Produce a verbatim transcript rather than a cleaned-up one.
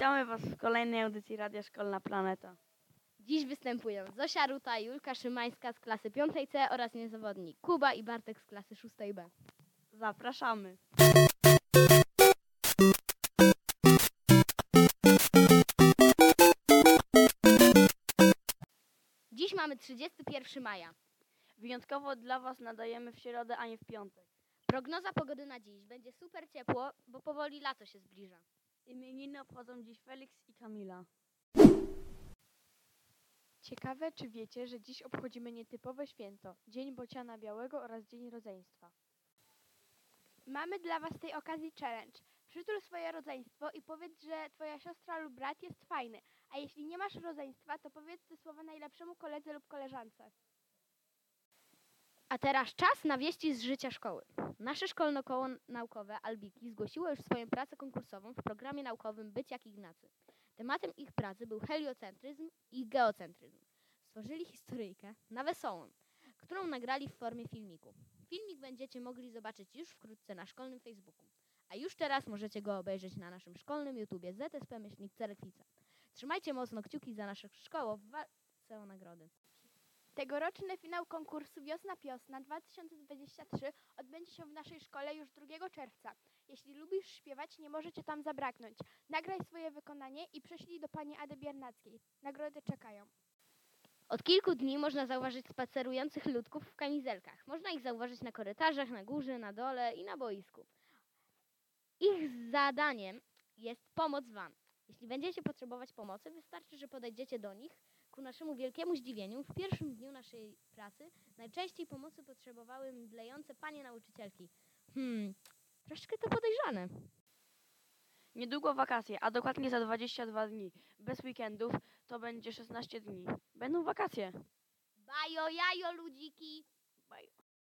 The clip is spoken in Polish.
Witamy Was w kolejnej audycji Radia Szkolna Planeta. Dziś występują Zosia Ruta i Julka Szymańska z klasy piątej C oraz niezawodni Kuba i Bartek z klasy szóstej B. Zapraszamy. Dziś mamy trzydziestego pierwszego maja. Wyjątkowo dla Was nadajemy w środę, a nie w piątek. Prognoza pogody na dziś. Będzie super ciepło, bo powoli lato się zbliża. Imieniny obchodzą dziś Felix i Kamila. Ciekawe, czy wiecie, że dziś obchodzimy nietypowe święto, Dzień Bociana Białego oraz Dzień Rodzeństwa. Mamy dla Was z tej okazji challenge. Przytul swoje rodzeństwo i powiedz, że Twoja siostra lub brat jest fajny, a jeśli nie masz rodzeństwa, to powiedz te słowa najlepszemu koledze lub koleżance. A teraz czas na wieści z życia szkoły. Nasze szkolne koło naukowe Albiki zgłosiło już swoją pracę konkursową w programie naukowym Być jak Ignacy. Tematem ich pracy był heliocentryzm i geocentryzm. Stworzyli historyjkę na wesołą, którą nagrali w formie filmiku. Filmik będziecie mogli zobaczyć już wkrótce na szkolnym Facebooku. A już teraz możecie go obejrzeć na naszym szkolnym YouTubie Z S P Myślnik Cerekwica. Trzymajcie mocno kciuki za naszą szkołę w walce o nagrody. Tegoroczny finał konkursu Wiosna Piosna dwa tysiące dwudziesty trzeci odbędzie się w naszej szkole już drugiego czerwca. Jeśli lubisz śpiewać, nie możecie tam zabraknąć. Nagraj swoje wykonanie i prześlij do pani Ady Biernackiej. Nagrody czekają. Od kilku dni można zauważyć spacerujących ludków w kamizelkach. Można ich zauważyć na korytarzach, na górze, na dole i na boisku. Ich zadaniem jest pomoc Wam. Jeśli będziecie potrzebować pomocy, wystarczy, że podejdziecie do nich. Ku naszemu wielkiemu zdziwieniu, w pierwszym dniu naszej pracy najczęściej pomocy potrzebowały mdlejące panie nauczycielki. Hmm, troszkę to podejrzane. Niedługo wakacje, a dokładnie za dwadzieścia dwa dni. Bez weekendów to będzie szesnaście dni. Będą wakacje. Bajo, jajo, ludziki! Bye.